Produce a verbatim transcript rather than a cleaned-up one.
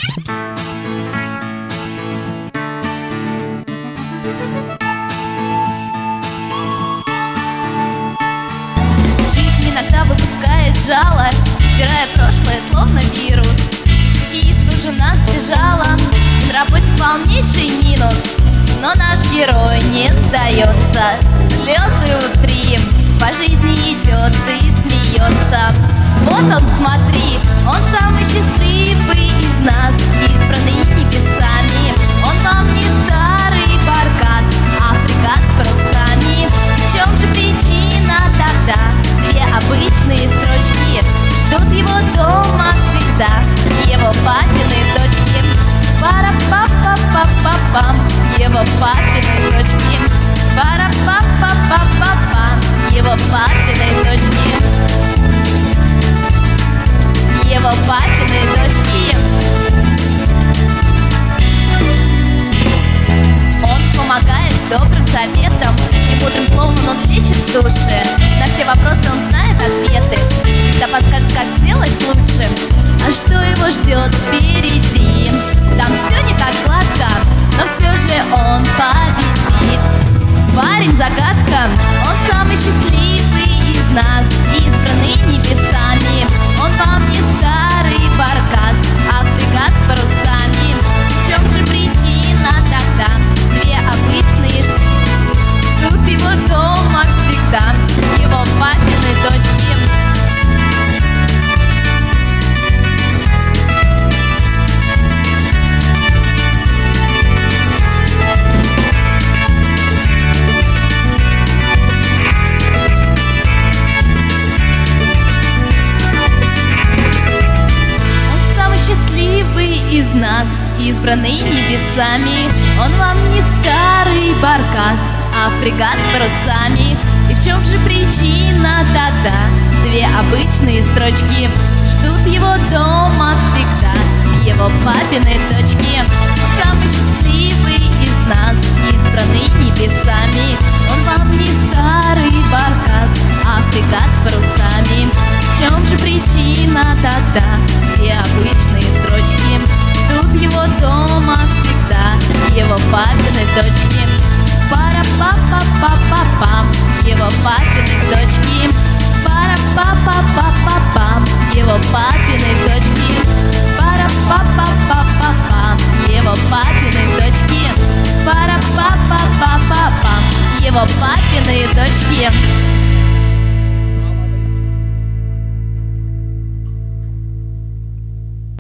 Жизнь иногда выпускает жало, стирая прошлое, словно вирус. Хоккеист уже нас сбежала, на работе полнейший минус. Но наш герой не сдается, слезы внутри, по жизни идет и смеется. Вот он, смотри, он самый счастливый из нас, избранный небесами. Он вам не старый баркас, а фрегат с парусами. В чем же причина тогда? Две обычные строчки ждут его дома всегда, его папины дочки. Пара-па-па-па-па-пам, его папины дочки. Пара-па-па-па-па-пам, его папины дочки. Его папины дочки. Он помогает добрым советом и мудрым словом он лечит души. На все вопросы он знает ответы, всегда подскажет, как сделать лучше. А что его ждет впереди? Там все не так гладко, но все же он победит. Парень загадка, он самый счастливый из нас, избранный небесами. Он вам не старый баркас, а фрегат с парусами. В чем же причина тогда? Две обычные ждут его дома всегда, его папины дочки. Из нас, избранный небесами. Он вам не старый баркас, а фрегат с парусами. И в чем же причина тогда? Две обычные строчки ждут его дома всегда, его папины дочки. Он самый счастливый из нас, избранный небесами. Он вам не старый баркас, а фрегат с парусами. В чем же причина тогда?